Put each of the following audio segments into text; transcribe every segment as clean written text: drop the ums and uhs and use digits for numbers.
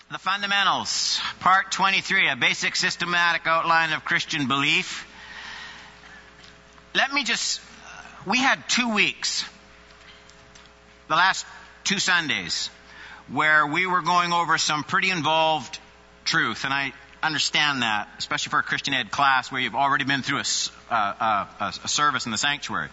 The Fundamentals, Part 23, a basic systematic outline of Christian belief. We had 2 weeks, the last 2 Sundays, where we were going over some pretty involved truth, and I understand that, especially for a Christian ed class where you've already been through a service in the sanctuary.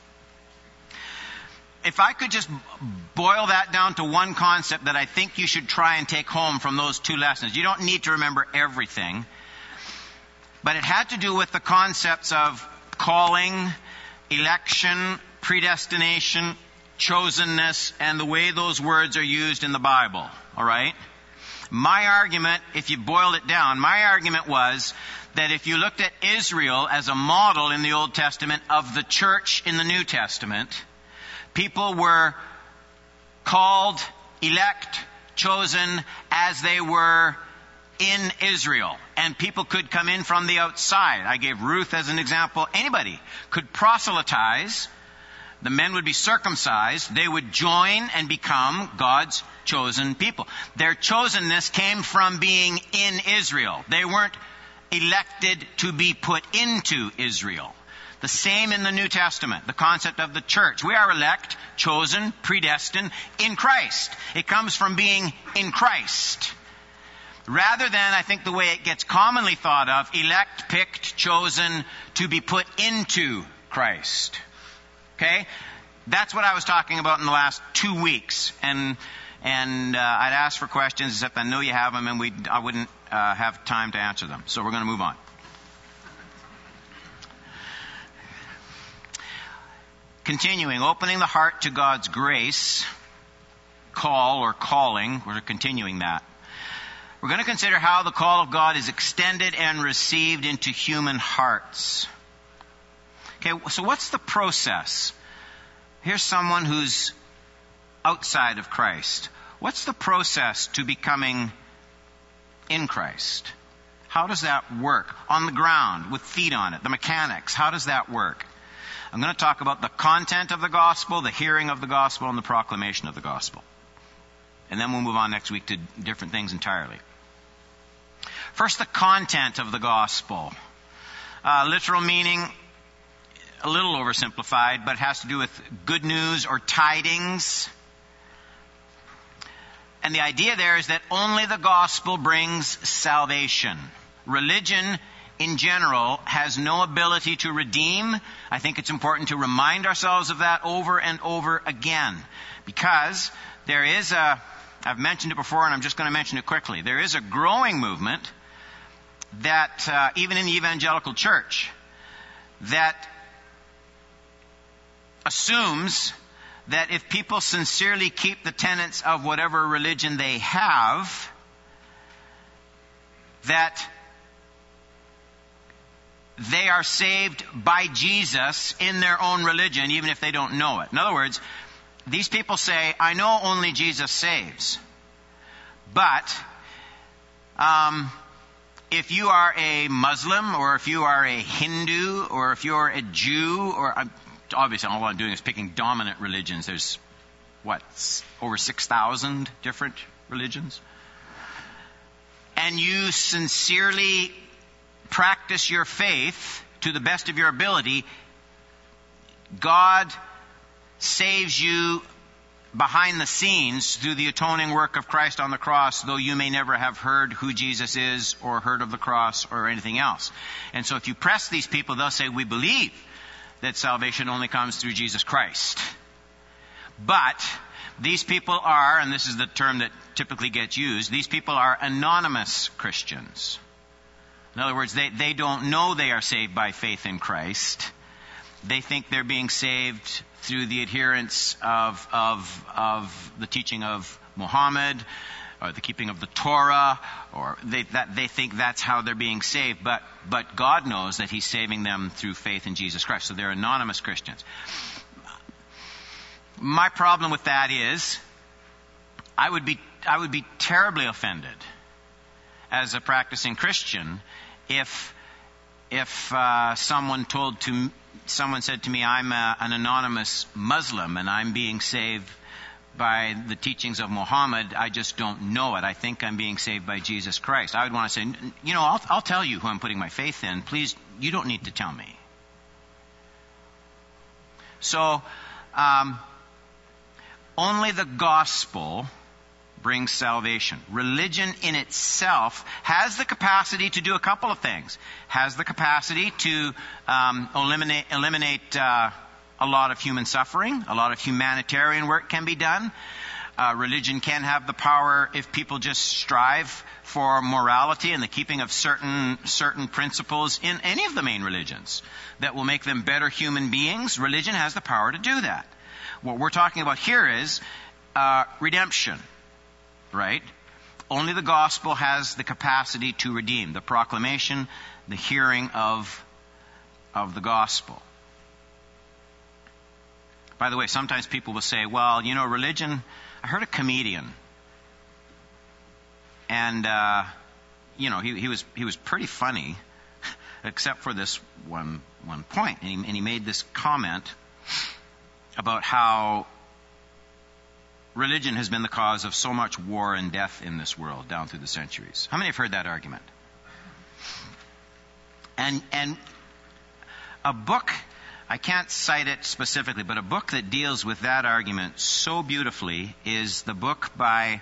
If I could just boil that down to one concept that I think you should try and take home from those 2 lessons. You don't need to remember everything. But it had to do with the concepts of calling, election, predestination, chosenness, and the way those words are used in the Bible. All right? My argument, if you boiled it down, my argument was that if you looked at Israel as a model in the Old Testament of the church in the New Testament, people were called, elect, chosen as they were in Israel. And people could come in from the outside. I gave Ruth as an example. Anybody could proselytize. The men would be circumcised. They would join and become God's chosen people. Their chosenness came from being in Israel. They weren't elected to be put into Israel. The same in the New Testament, the concept of the church. We are elect, chosen, predestined in Christ. It comes from being in Christ. Rather than, I think the way it gets commonly thought of, elect, picked, chosen to be put into Christ. Okay? That's what I was talking about in the last 2 weeks. And I'd ask for questions, except I know you have them, and I wouldn't have time to answer them. So we're going to move on. Continuing, opening the heart to God's grace, call or calling, we're continuing that. We're going to consider how the call of God is extended and received into human hearts. Okay, so what's the process? Here's someone who's outside of Christ. What's the process to becoming in Christ? How does that work? On the ground, with feet on it, the mechanics, how does that work? I'm going to talk about the content of the gospel, the hearing of the gospel, and the proclamation of the gospel. And then we'll move on next week to different things entirely. First, the content of the gospel. Literal meaning, a little oversimplified, but it has to do with good news or tidings. And the idea there is that only the gospel brings salvation. Religion in general has no ability to redeem. I think it's important to remind ourselves of that over and over again. Because there is I've mentioned it before and I'm just going to mention it quickly. There is a growing movement that, even in the evangelical church, that assumes that if people sincerely keep the tenets of whatever religion they have, that they are saved by Jesus in their own religion, even if they don't know it. In other words, these people say, I know only Jesus saves. But if you are a Muslim, or if you are a Hindu, or if you're a Jew, or obviously all I'm doing is picking dominant religions. There's, over 6,000 different religions. And you sincerely practice your faith to the best of your ability, God saves you behind the scenes through the atoning work of Christ on the cross, though you may never have heard who Jesus is or heard of the cross or anything else. And so if you press these people, they'll say, we believe that salvation only comes through Jesus Christ. But these people are, and this is the term that typically gets used, these people are anonymous Christians. In other words, they don't know they are saved by faith in Christ. They think they're being saved through the adherence of the teaching of Muhammad, or the keeping of the Torah, or they think that's how they're being saved. But God knows that He's saving them through faith in Jesus Christ. So they're anonymous Christians. My problem with that is, I would be terribly offended as a practicing Christian if someone said to me, I'm an anonymous Muslim and I'm being saved by the teachings of Muhammad, I just don't know it. I think I'm being saved by Jesus Christ. I would want to say, I'll tell you who I'm putting my faith in. Please, you don't need to tell me. So, only the gospel brings salvation. Religion in itself has the capacity to do a couple of things. Has the capacity to eliminate a lot of human suffering. A lot of humanitarian work can be done. Religion can have the power, if people just strive for morality and the keeping of certain principles in any of the main religions that will make them better human beings. Religion has the power to do that. What we're talking about here is redemption, right? Only the gospel has the capacity to redeem. The proclamation, the hearing of the gospel. By the way, sometimes people will say, well, religion, I heard a comedian, and, he was pretty funny, except for this one point. And he made this comment about how religion has been the cause of so much war and death in this world down through the centuries. How many have heard that argument? And a book, I can't cite it specifically, but a book that deals with that argument so beautifully is the book by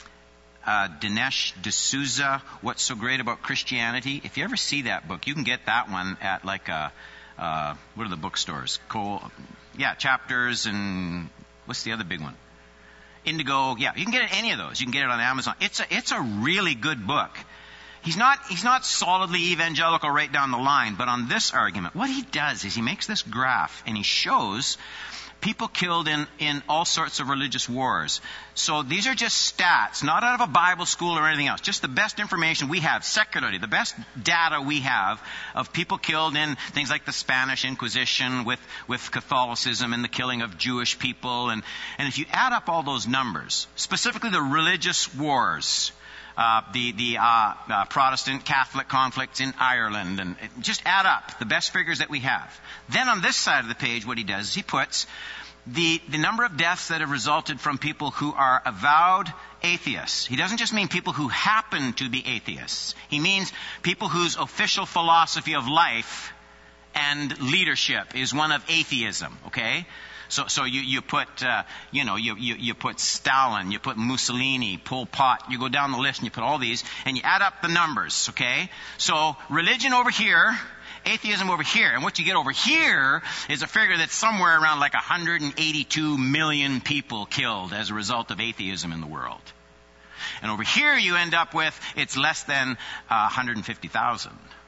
Dinesh D'Souza, What's So Great About Christianity. If you ever see that book, you can get that one at what are the bookstores? Chapters, and what's the other big one? Indigo. Yeah, you can get it at any of those. You can get it on Amazon. It's a really good book. He's not solidly evangelical right down the line, but on this argument, what he does is he makes this graph and he shows people killed in all sorts of religious wars. So these are just stats, not out of a Bible school or anything else, just the best information we have secularly, the best data we have of people killed in things like the Spanish Inquisition with Catholicism and the killing of Jewish people. And if you add up all those numbers, specifically the religious wars, the Protestant Catholic conflicts in Ireland, and just add up the best figures that we have. Then on this side of the page, what he does is he puts the number of deaths that have resulted from people who are avowed atheists. He doesn't just mean people who happen to be atheists. He means people whose official philosophy of life and leadership is one of atheism, okay? So you put you put Stalin, you put Mussolini, Pol Pot, you go down the list and you put all these and you add up the numbers, okay? So religion over here, atheism over here, and what you get over here is a figure that's somewhere around like 182 million people killed as a result of atheism in the world. And over here you end up with it's less than 150,000.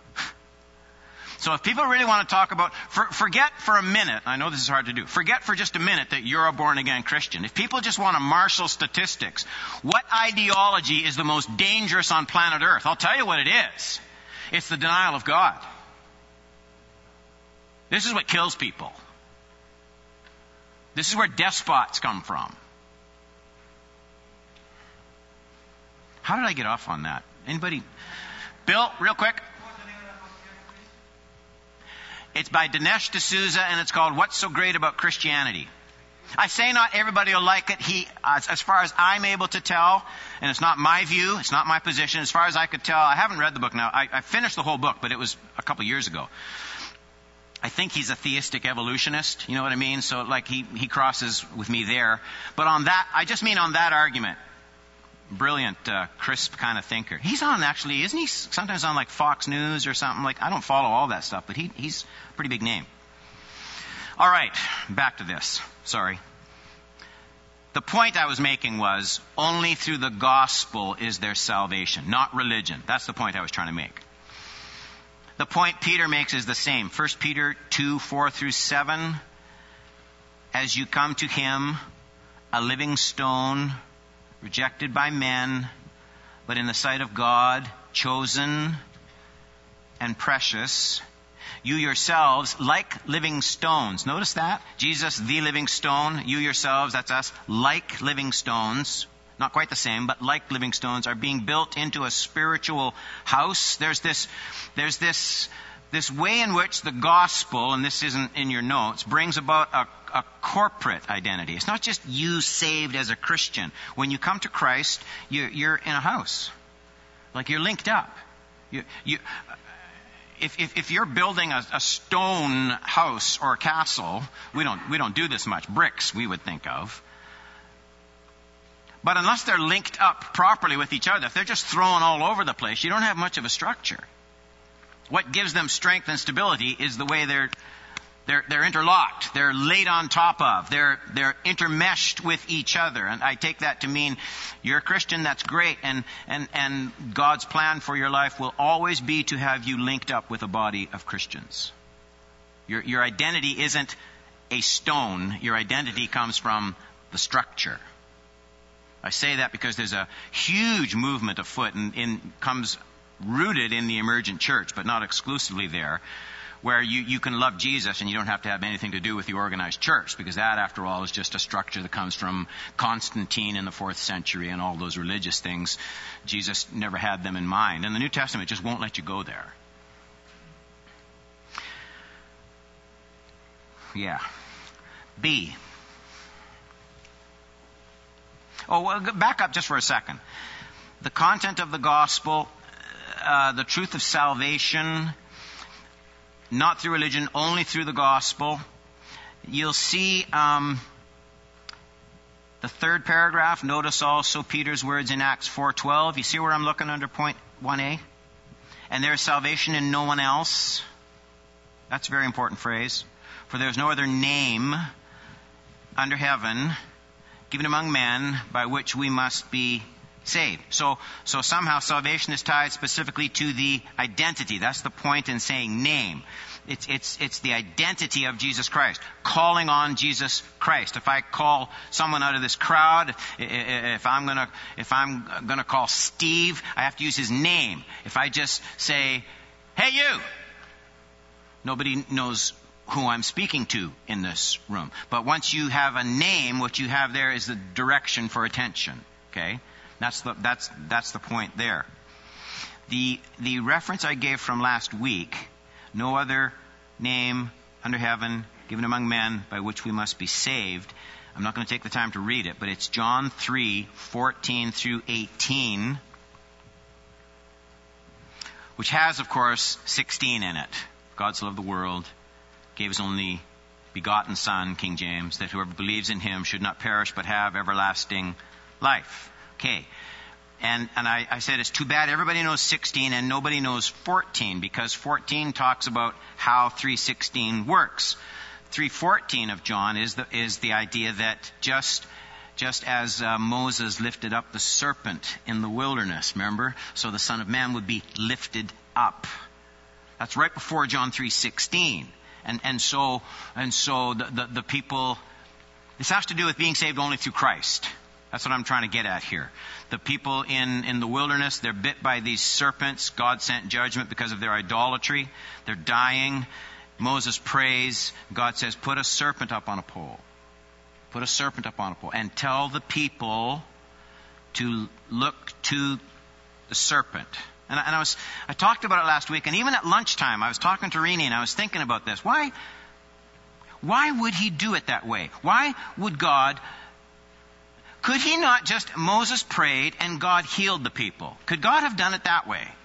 So if people really want to talk about, forget for a minute, I know this is hard to do, forget for just a minute that you're a born-again Christian. If people just want to marshal statistics, what ideology is the most dangerous on planet Earth? I'll tell you what it is. It's the denial of God. This is what kills people. This is where despots come from. How did I get off on that? Anybody? Bill, real quick. It's by Dinesh D'Souza, and it's called What's So Great About Christianity. I say not everybody will like it. As far as I'm able to tell, and it's not my view, it's not my position, as far as I could tell, I haven't read the book now. I finished the whole book, but it was a couple years ago. I think he's a theistic evolutionist, you know what I mean? So he crosses with me there. But on that, I just mean on that argument. Brilliant, crisp kind of thinker. He's on actually, isn't he sometimes on like Fox News or something? I don't follow all that stuff, but he's a pretty big name. All right, back to this. Sorry. The point I was making was only through the gospel is there salvation, not religion. That's the point I was trying to make. The point Peter makes is the same. 1 Peter 2:4-7. As you come to him, a living stone, rejected by men, but in the sight of God, chosen and precious, you yourselves, like living stones. Notice that? Jesus, the living stone. You yourselves, that's us, like living stones. Not quite the same, but like living stones, are being built into a spiritual house. There's this this way in which the gospel, and this isn't in your notes, brings about a corporate identity. It's not just you saved as a Christian. When you come to Christ, you're in a house. Like you're linked up. If you're building a stone house or a castle, we don't do this much. Bricks we would think of. But unless they're linked up properly with each other, if they're just thrown all over the place, you don't have much of a structure. What gives them strength and stability is the way they're interlocked. They're laid on top of. They're intermeshed with each other. And I take that to mean you're a Christian, that's great. And God's plan for your life will always be to have you linked up with a body of Christians. Your identity isn't a stone. Your identity comes from the structure. I say that because there's a huge movement afoot and comes rooted in the emergent church, but not exclusively there, where you can love Jesus and you don't have to have anything to do with the organized church, because that, after all, is just a structure that comes from Constantine in the 4th century and all those religious things. Jesus never had them in mind. And the New Testament just won't let you go there. Yeah. B. Oh, well, back up just for a second. The content of the gospel, the truth of salvation, not through religion, only through the gospel. You'll see the 3rd paragraph. Notice also Peter's words in Acts 4:12. You see where I'm looking under point 1a? And there is salvation in no one else. That's a very important phrase. For there is no other name under heaven given among men by which we must be saved. So somehow salvation is tied specifically to the identity. That's the point in saying name. It's the identity of Jesus Christ. Calling on Jesus Christ. If I call someone out of this crowd, if I'm gonna call Steve, I have to use his name. If I just say, "Hey you," nobody knows who I'm speaking to in this room. But once you have a name, what you have there is the direction for attention. Okay? That's the point there. The reference I gave from last week, no other name under heaven given among men by which we must be saved. I'm not going to take the time to read it, but it's John 3:14 through 18, which has, of course, 16 in it. God so loved the world, gave his only begotten Son, King James, that whoever believes in him should not perish but have everlasting life. Okay. And I said it's too bad everybody knows 16 and nobody knows 14, because 14 talks about how 3:16 works. 3:14 of John is the idea that just as Moses lifted up the serpent in the wilderness, remember? So the Son of Man would be lifted up. That's right before John 3:16. And so the people, this has to do with being saved only through Christ. That's what I'm trying to get at here. The people in the wilderness, they're bit by these serpents. God sent judgment because of their idolatry. They're dying. Moses prays. God says, put a serpent up on a pole. Put a serpent up on a pole. And tell the people to look to the serpent. And I talked about it last week, and even at lunchtime, I was talking to Rini, and I was thinking about this. Why would he do it that way? Why would God... Could he not just... Moses prayed, and God healed the people. Could God have done it that way?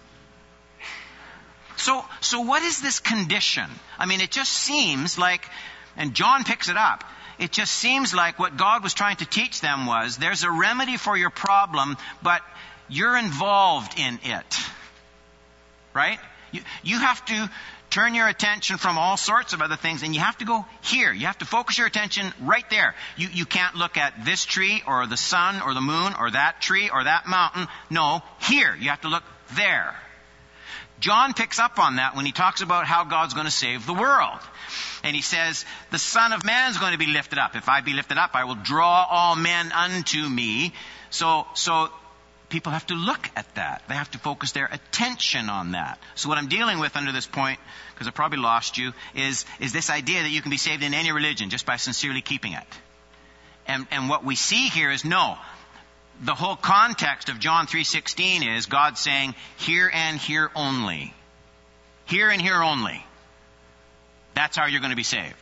So what is this condition? I mean, it just seems like... And John picks it up. It just seems like what God was trying to teach them was, there's a remedy for your problem, but... you're involved in it, right? You have to turn your attention from all sorts of other things, and you have to go here. You have to focus your attention right there. You can't look at this tree or the sun or the moon or that tree or that mountain. No, here. You have to look there. John picks up on that when he talks about how God's going to save the world. And he says, the Son of Man is going to be lifted up. If I be lifted up, I will draw all men unto me. So people have to look at that. They have to focus their attention on that. So what I'm dealing with under this point, because I probably lost you, is this idea that you can be saved in any religion just by sincerely keeping it. And what we see here is no. The whole context of John 3:16 is God saying, here and here only. Hear and hear only. That's how you're going to be saved.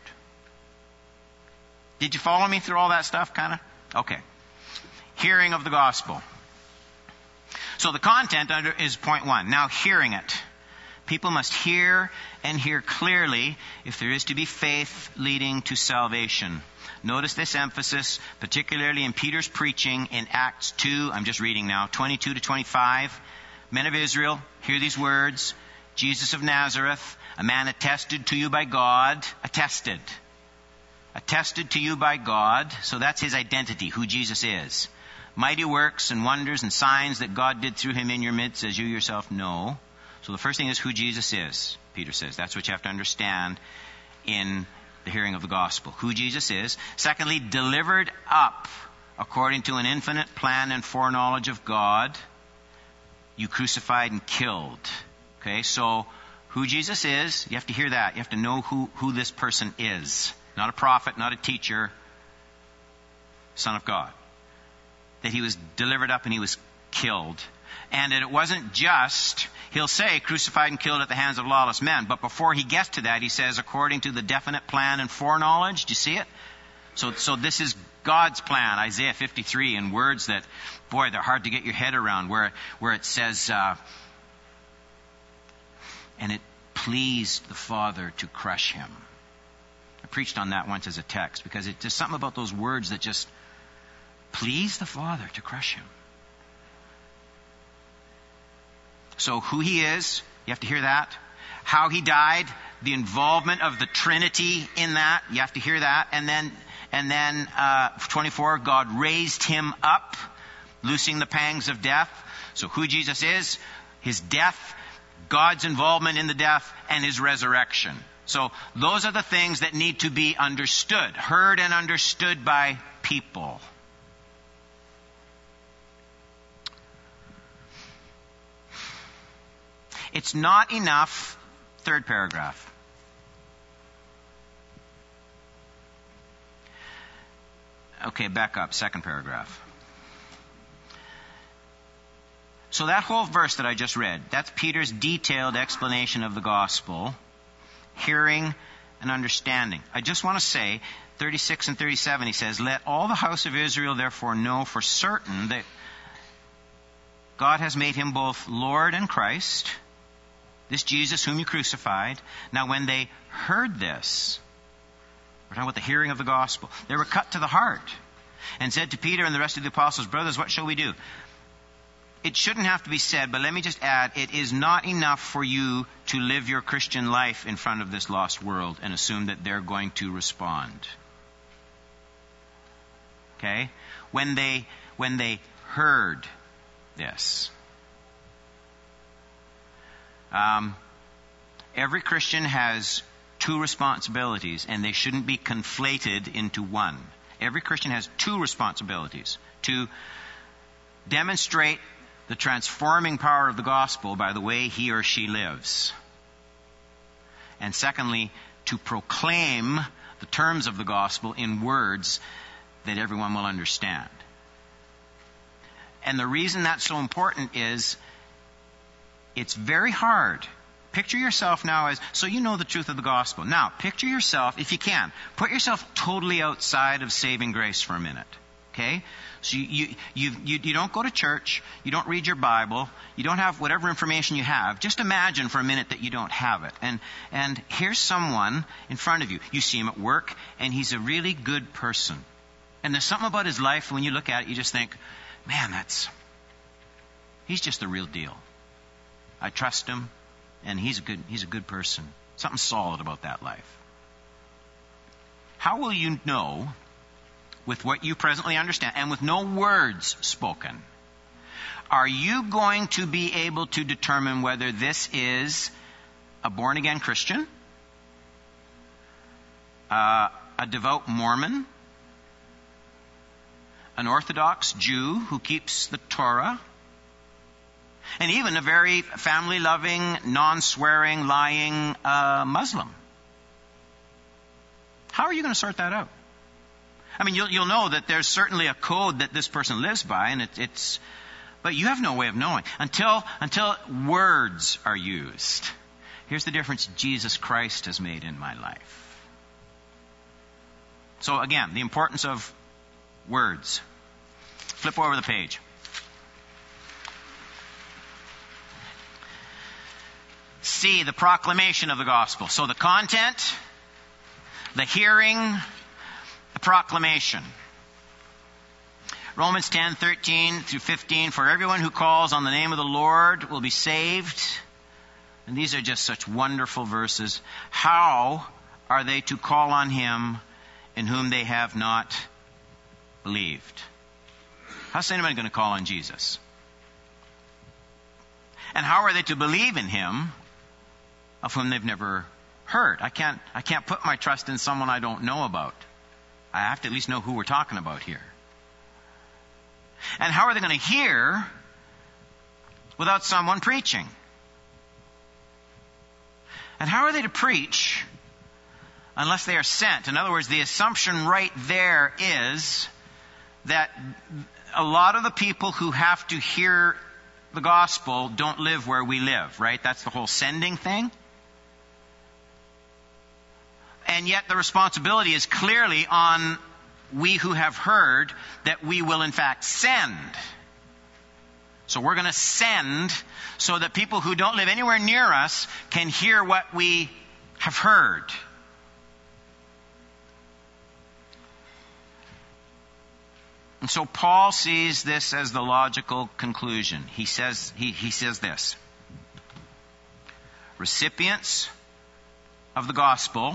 Did you follow me through all that stuff, kind of? Okay. Hearing of the gospel. So the content is point 1. Now, hearing it. People must hear and hear clearly if there is to be faith leading to salvation. Notice this emphasis, particularly in Peter's preaching in Acts 2. I'm just reading now, 22 to 25. Men of Israel, hear these words. Jesus of Nazareth, a man attested to you by God. Attested to you by God. So that's his identity, who Jesus is. Mighty works and wonders and signs that God did through him in your midst, as you yourself know. So the first thing is who Jesus is, Peter says. That's what you have to understand in the hearing of the gospel. Who Jesus is. Secondly, delivered up according to an infinite plan and foreknowledge of God. You crucified and killed. Okay, so who Jesus is, you have to hear that. You have to know who this person is. Not a prophet, not a teacher. Son of God. That he was delivered up and he was killed. And that it wasn't just, he'll say, crucified and killed at the hands of lawless men. But before he gets to that, he says, according to the definite plan and foreknowledge. Do you see it? So this is God's plan. Isaiah 53 in words that, boy, they're hard to get your head around. Where it says, and it pleased the Father to crush him. I preached on that once as a text because there's something about those words that just please the Father to crush him. So who he is, you have to hear that. How he died, the involvement of the Trinity in that, you have to hear that. And then 24, God raised him up, loosing the pangs of death. So who Jesus is, his death, God's involvement in the death, and his resurrection. So those are the things that need to be understood, heard and understood by people. It's not enough, third paragraph. Okay, back up, second paragraph. So that whole verse that I just read, that's Peter's detailed explanation of the gospel, hearing and understanding. I just want to say, 36 and 37, he says, let all the house of Israel therefore know for certain that God has made him both Lord and Christ, this Jesus whom you crucified. Now when they heard this, we're talking about the hearing of the gospel, they were cut to the heart and said to Peter and the rest of the apostles, brothers, what shall we do? It shouldn't have to be said, but let me just add, it is not enough for you to live your Christian life in front of this lost world and assume that they're going to respond. Okay? When they heard this. Every Christian has two responsibilities, and they shouldn't be conflated into one. Every Christian has two responsibilities: to demonstrate the transforming power of the gospel by the way he or she lives. And secondly, to proclaim the terms of the gospel in words that everyone will understand. And the reason that's so important is it's very hard. Picture yourself now as, so you know the truth of the gospel. Now, picture yourself, if you can, put yourself totally outside of saving grace for a minute. Okay? So you don't go to church, you don't read your Bible, you don't have whatever information you have. Just imagine for a minute that you don't have it. And here's someone in front of you. You see him at work, and he's a really good person. And there's something about his life, when you look at it, you just think, man, he's just the real deal. I trust him, and he's a good person. Something solid about that life. How will you know, with what you presently understand, and with no words spoken, are you going to be able to determine whether this is a born-again Christian, a devout Mormon, an Orthodox Jew who keeps the Torah, and even a very family-loving, non-swearing, lying Muslim? How are you going to sort that out? I mean, you'll know that there's certainly a code that this person lives by, and but you have no way of knowing until words are used. Here's the difference Jesus Christ has made in my life. So again, the importance of words. Flip over the page. C, the proclamation of the gospel. So the content, the hearing, the proclamation. Romans 10:13 through 15, for everyone who calls on the name of the Lord will be saved. And these are just such wonderful verses. How are they to call on him in whom they have not believed? How's anyone going to call on Jesus? And how are they to believe in him of whom they've never heard? I can't put my trust in someone I don't know about. I have to at least know who we're talking about here. And how are they going to hear without someone preaching? And how are they to preach unless they are sent? In other words, the assumption right there is that a lot of the people who have to hear the gospel don't live where we live, right? That's the whole sending thing. And yet the responsibility is clearly on we who have heard that we will in fact send. So we're going to send so that people who don't live anywhere near us can hear what we have heard. And so Paul sees this as the logical conclusion. He says this. Recipients of the gospel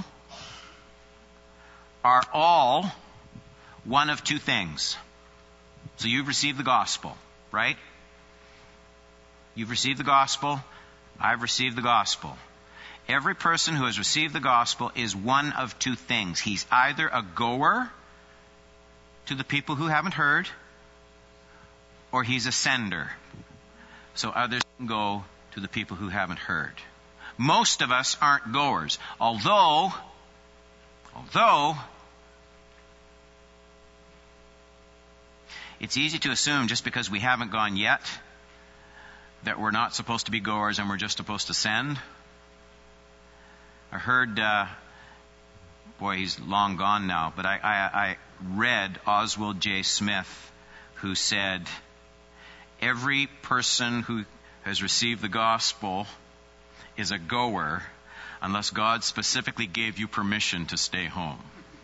are all one of two things. So you've received the gospel, right? You've received the gospel. I've received the gospel. Every person who has received the gospel is one of two things. He's either a goer to the people who haven't heard, or he's a sender. So others can go to the people who haven't heard. Most of us aren't goers. Although it's easy to assume just because we haven't gone yet that we're not supposed to be goers and we're just supposed to send. I heard, he's long gone now, but I read Oswald J. Smith, who said, every person who has received the gospel is a goer unless God specifically gave you permission to stay home.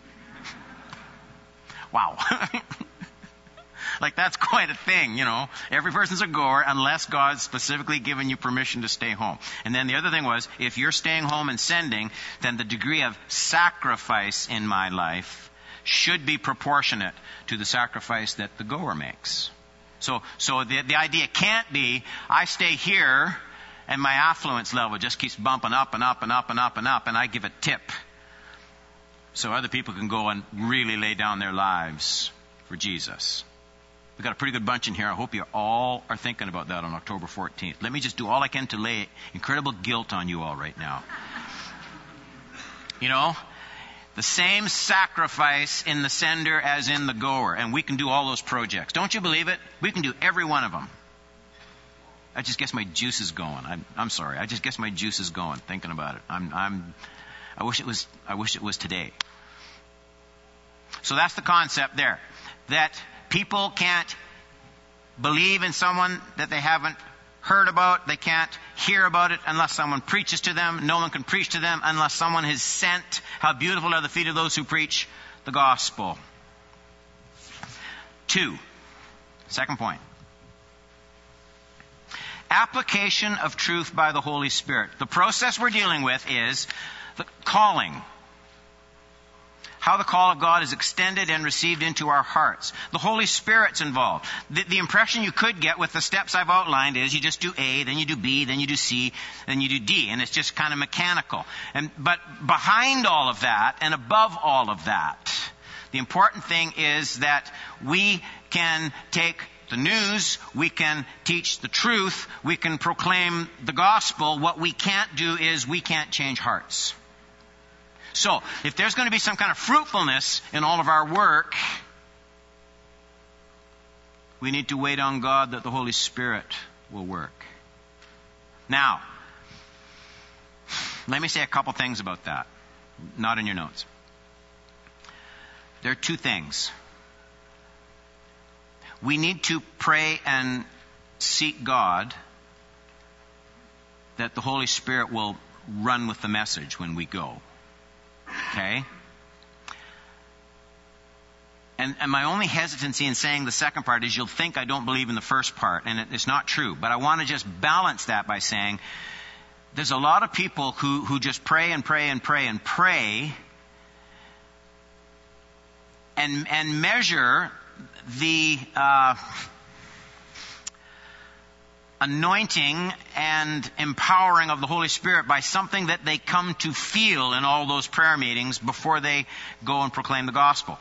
Wow. Like, that's quite a thing, you know. Every person's a goer unless God's specifically given you permission to stay home. And then the other thing was, if you're staying home and sending, then the degree of sacrifice in my life should be proportionate to the sacrifice that the goer makes. So the idea can't be, I stay here and my affluence level just keeps bumping up and up and up and up and up, and I give a tip so other people can go and really lay down their lives for Jesus. We've got a pretty good bunch in here. I hope you all are thinking about that on October 14th. Let me just do all I can to lay incredible guilt on you all right now. You know, the same sacrifice in the sender as in the goer. And we can do all those projects. Don't you believe it? We can do every one of them. I just guess my juice is going. I'm sorry. I just guess my juice is going thinking about it. I wish it was today. So that's the concept there. That people can't believe in someone that they haven't heard about. They can't hear about it unless someone preaches to them. No one can preach to them unless someone is sent. How beautiful are the feet of those who preach the gospel. 2, second point. Application of truth by the Holy Spirit. The process we're dealing with is the calling. How the call of God is extended and received into our hearts. The Holy Spirit's involved. The impression you could get with the steps I've outlined is you just do A, then you do B, then you do C, then you do D, and it's just kind of mechanical. But behind all of that, and above all of that, the important thing is that we can take the news, we can teach the truth, we can proclaim the gospel. What we can't do is we can't change hearts. So, if there's going to be some kind of fruitfulness in all of our work, we need to wait on God that the Holy Spirit will work. Now, Let me say a couple things about that. Not in your notes. There are two things. We need to pray and seek God that the Holy Spirit will run with the message when we go. Okay? And my only hesitancy in saying the second part is you'll think I don't believe in the first part, and it's not true. But I want to just balance that by saying there's a lot of people who just pray and pray and pray and pray and measure the anointing and empowering of the Holy Spirit by something that they come to feel in all those prayer meetings before they go and proclaim the gospel.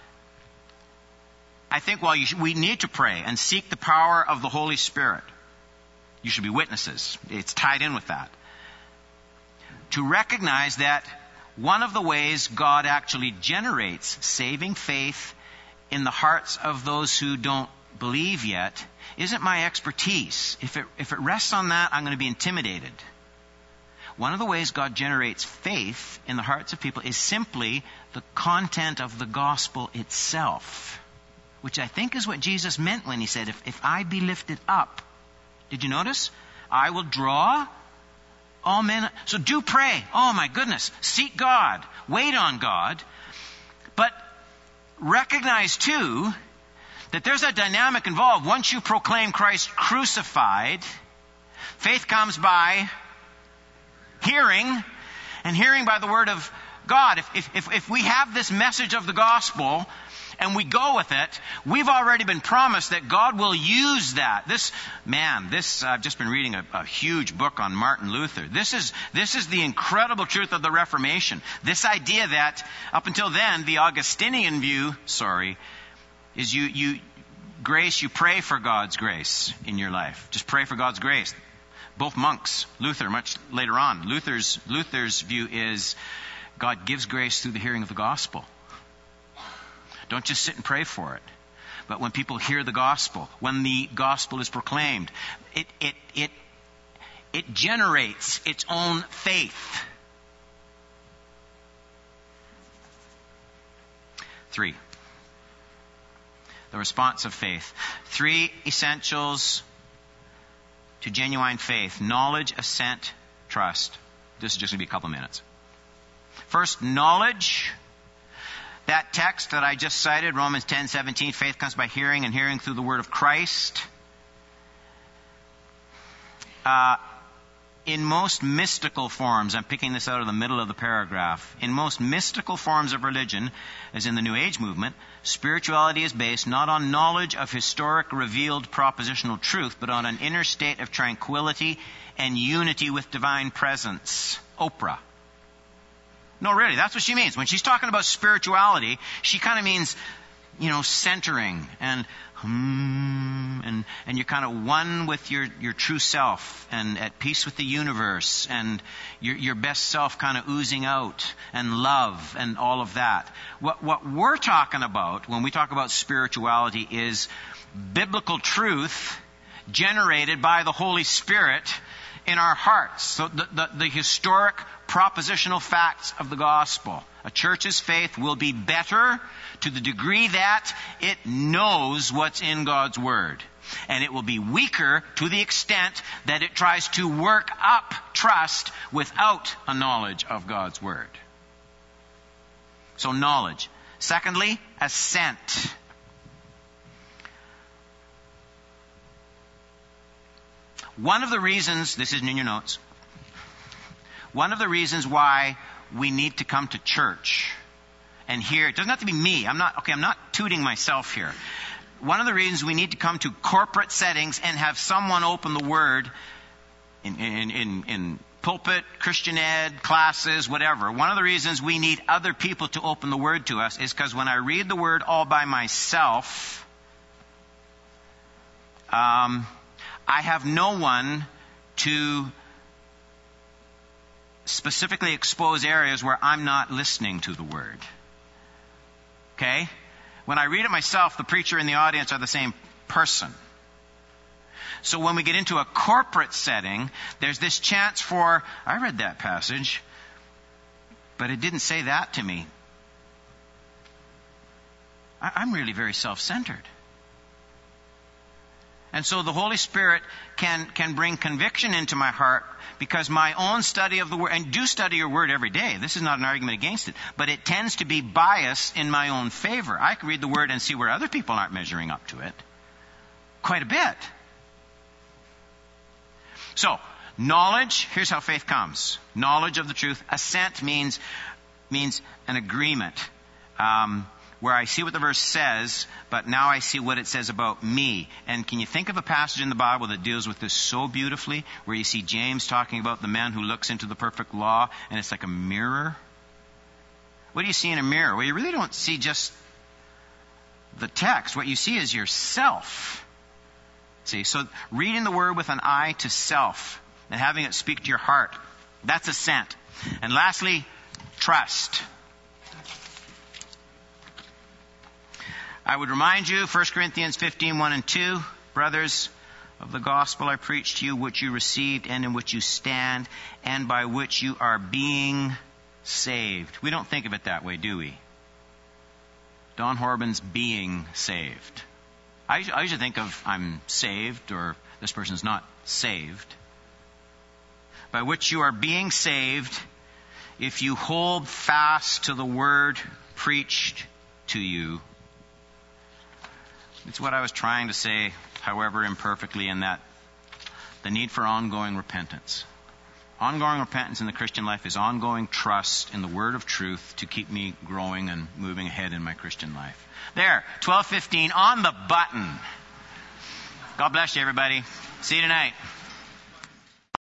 I think while we need to pray and seek the power of the Holy Spirit, you should be witnesses. It's tied in with that. To recognize that one of the ways God actually generates saving faith in the hearts of those who don't believe yet isn't my expertise. If it rests on that, I'm going to be intimidated. One of the ways God generates faith in the hearts of people is simply the content of the gospel itself, which I think is what Jesus meant when he said, if I be lifted up, did you notice? I will draw all men. So do pray. Oh my goodness. Seek God. Wait on God. But recognize too that there's a dynamic involved. Once you proclaim Christ crucified, faith comes by hearing, and hearing by the word of God. If we have this message of the gospel and we go with it, we've already been promised that God will use that. I've just been reading a huge book on Martin Luther. This is the incredible truth of the Reformation. This idea that up until then, the Augustinian view, is you pray for God's grace in your life. Just pray for God's grace. Both monks, Luther, much later on, Luther's view is God gives grace through the hearing of the gospel. Don't just sit and pray for it. But when people hear the gospel, when the gospel is proclaimed, it generates its own faith. 3. The response of faith. 3 essentials to genuine faith. Knowledge, assent, trust. This is just going to be a couple minutes. First, knowledge. That text that I just cited, Romans 10:17, faith comes by hearing and hearing through the word of Christ. In most mystical forms, I'm picking this out of the middle of the paragraph, in most mystical forms of religion, as in the New Age movement, spirituality is based not on knowledge of historic revealed propositional truth, but on an inner state of tranquility and unity with divine presence. Oprah. No, really, that's what she means. When she's talking about spirituality, she kind of means, centering and you're kind of one with your true self and at peace with the universe and your best self kind of oozing out and love and all of that. What we're talking about when we talk about spirituality is biblical truth generated by the Holy Spirit in our hearts. So the historic propositional facts of the gospel. A church's faith will be better to the degree that it knows what's in God's word. And it will be weaker to the extent that it tries to work up trust without a knowledge of God's word. So knowledge. Secondly, assent. One of the reasons, this isn't in your notes, one of the reasons why we need to come to church and hear, it doesn't have to be me, I'm not tooting myself here. One of the reasons we need to come to corporate settings and have someone open the word in pulpit, Christian ed, classes, whatever. One of the reasons we need other people to open the word to us is because when I read the word all by myself, I have no one to specifically expose areas where I'm not listening to the word. Okay? When I read it myself, the preacher and the audience are the same person. So when we get into a corporate setting, there's this chance for, I read that passage, but it didn't say that to me. I'm really very self-centered. And so the Holy Spirit can bring conviction into my heart because my own study of the Word, and do study your Word every day. This is not an argument against it, but it tends to be biased in my own favor. I can read the Word and see where other people aren't measuring up to it quite a bit. So, knowledge, here's how faith comes. Knowledge of the truth. Assent means an agreement. Where I see what the verse says, but now I see what it says about me. And can you think of a passage in the Bible that deals with this so beautifully, where you see James talking about the man who looks into the perfect law, and it's like a mirror? What do you see in a mirror? Well, you really don't see just the text. What you see is yourself. See, so reading the Word with an eye to self, and having it speak to your heart, that's assent. And lastly, trust. I would remind you, 1 Corinthians 15, 1 and 2, brothers, of the gospel I preached to you, which you received and in which you stand, and by which you are being saved. We don't think of it that way, do we? Don Horbin's being saved. I usually think of I'm saved, or this person's not saved. By which you are being saved if you hold fast to the word preached to you. It's what I was trying to say, however imperfectly, in that the need for ongoing repentance. Ongoing repentance in the Christian life is ongoing trust in the word of truth to keep me growing and moving ahead in my Christian life. There, 12:15 on the button. God bless you, everybody. See you tonight.